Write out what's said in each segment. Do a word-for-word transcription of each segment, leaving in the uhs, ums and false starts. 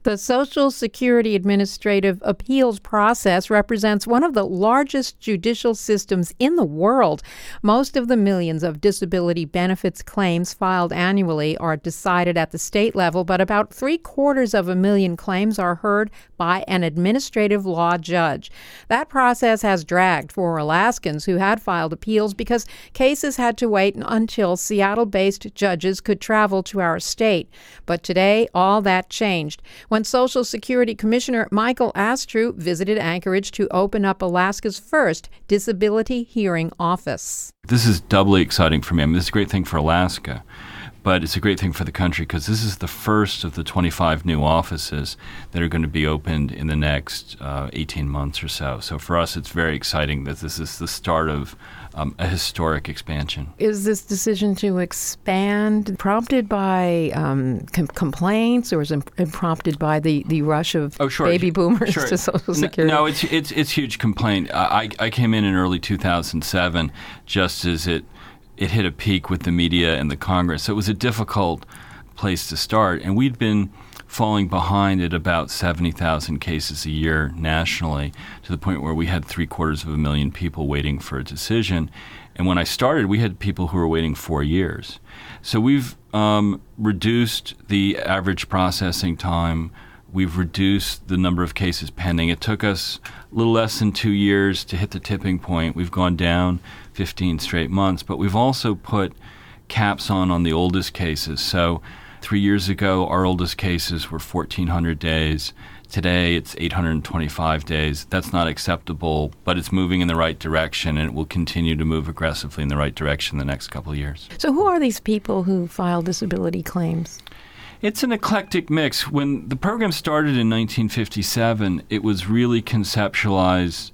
The Social Security Administrative Appeals process represents one of the largest judicial systems in the world. Most of the millions of disability benefits claims filed annually are decided at the state level, but about three quarters of a million claims are heard by an administrative law judge. That process has dragged for Alaskans who had filed appeals because cases had to wait until Seattle-based judges could travel to our state. But today, all that changed when Social Security Commissioner Michael Astrew visited Anchorage to open up Alaska's first disability hearing office. This is doubly exciting for me. I mean, this is a great thing for Alaska, but it's a great thing for the country because this is the first of the twenty-five new offices that are going to be opened in the next uh, eighteen months or so. So for us, it's very exciting that this is the start of um, a historic expansion. Is this decision to expand prompted by um, com- complaints, or is it prompted by the, the rush of oh, sure. baby boomers sure. to Social Security? No, it's it's it's huge complaint. I I came in in early two thousand seven, just as it. It hit a peak with the media and the Congress. So it was a difficult place to start. And we'd been falling behind at about seventy thousand cases a year nationally, to the point where we had three quarters of a million people waiting for a decision. And when I started, we had people who were waiting four years. So we've um, reduced the average processing time. We've reduced the number of cases pending. It took us a little less than two years to hit the tipping point. We've gone down fifteen straight months, but we've also put caps on on the oldest cases. So three years ago, our oldest cases were fourteen hundred days. Today, it's eight hundred twenty-five days. That's not acceptable, but it's moving in the right direction, and it will continue to move aggressively in the right direction the next couple of years. So who are these people who file disability claims? It's an eclectic mix. When the program started in nineteen fifty-seven, it was really conceptualized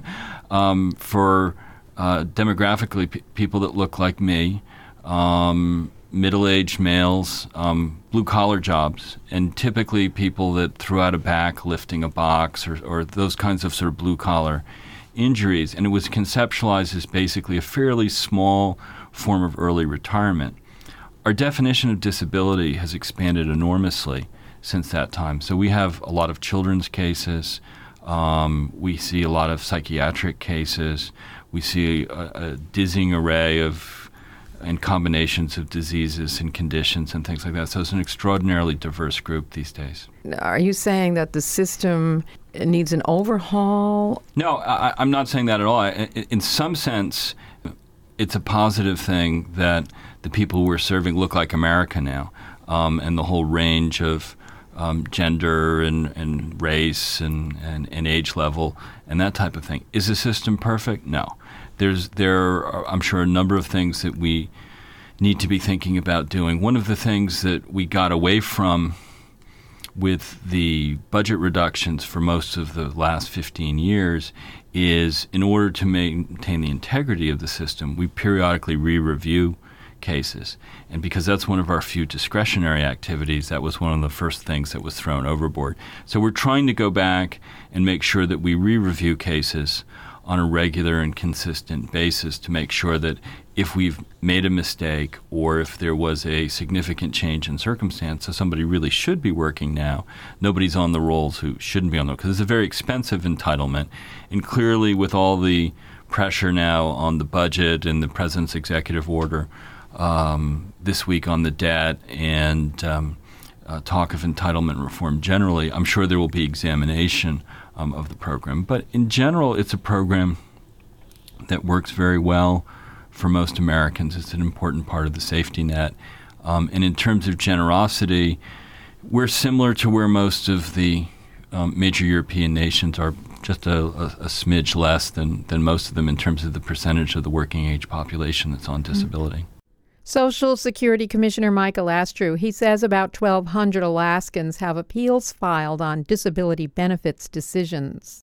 um, for uh, demographically p- people that look like me, um, middle-aged males, um, blue-collar jobs, and typically people that threw out a back lifting a box or, or those kinds of sort of blue-collar injuries. And it was conceptualized as basically a fairly small form of early retirement. Our definition of disability has expanded enormously since that time. So we have a lot of children's cases. Um, we see a lot of psychiatric cases. We see a, a dizzying array of and combinations of diseases and conditions and things like that. So it's an extraordinarily diverse group these days. Are you saying that the system needs an overhaul? No, I, I'm not saying that at all. I, in some sense, it's a positive thing that the people we're serving look like America now, um, and the whole range of um, gender and, and race and, and, and age level and that type of thing. Is the system perfect? No. There's there are, I'm sure, a number of things that we need to be thinking about doing. One of the things that we got away from with the budget reductions for most of the last fifteen years is, in order to maintain the integrity of the system, we periodically re-review cases. And because that's one of our few discretionary activities, that was one of the first things that was thrown overboard. So we're trying to go back and make sure that we re-review cases on a regular and consistent basis to make sure that if we've made a mistake or if there was a significant change in circumstance, so somebody really should be working now, nobody's on the rolls who shouldn't be on the rolls, because it's a very expensive entitlement. And clearly with all the pressure now on the budget and the president's executive order um, this week on the debt and um, uh, talk of entitlement reform generally, I'm sure there will be examination um, of the program. But in general, it's a program that works very well for most Americans. It's an important part of the safety net. Um, and in terms of generosity, we're similar to where most of the um, major European nations are, just a, a, a smidge less than, than most of them in terms of the percentage of the working age population that's on disability. Mm-hmm. Social Security Commissioner Michael Astrew, he says about twelve hundred Alaskans have appeals filed on disability benefits decisions.